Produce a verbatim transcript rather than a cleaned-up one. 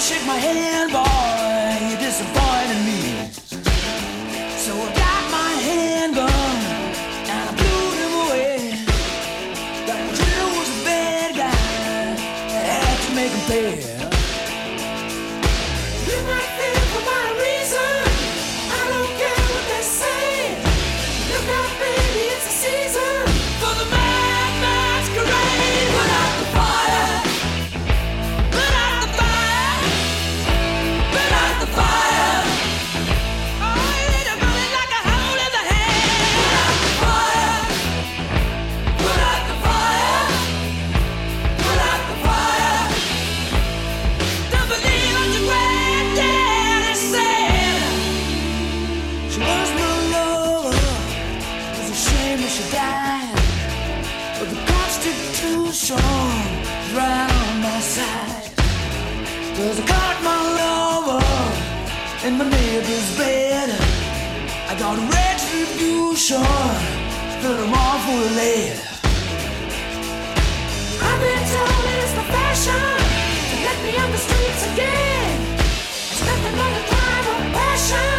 shake my hand, boy, you disappointed me. So I got my handgun and I blew him away. That Jill was a bad guy, I had to make him pay. You might think for my reason, I don't care what they say. Look out, baby, it's a season for the mad masquerade. Put out the fire. Put out the fire. Put out the fire. Oh, you're burning like a hole in the head. Put out the fire. Put out the fire. Put out the fire. Don't believe what your granddaddy said. She was my lover. It's a shame that she died, but the Constitution is right on my side. 'Cause I caught my lover in my neighbor's bed. I got retribution, fill him off with lead. I've been told it's the fashion to let me on the streets again. It's nothing but a crime of passion.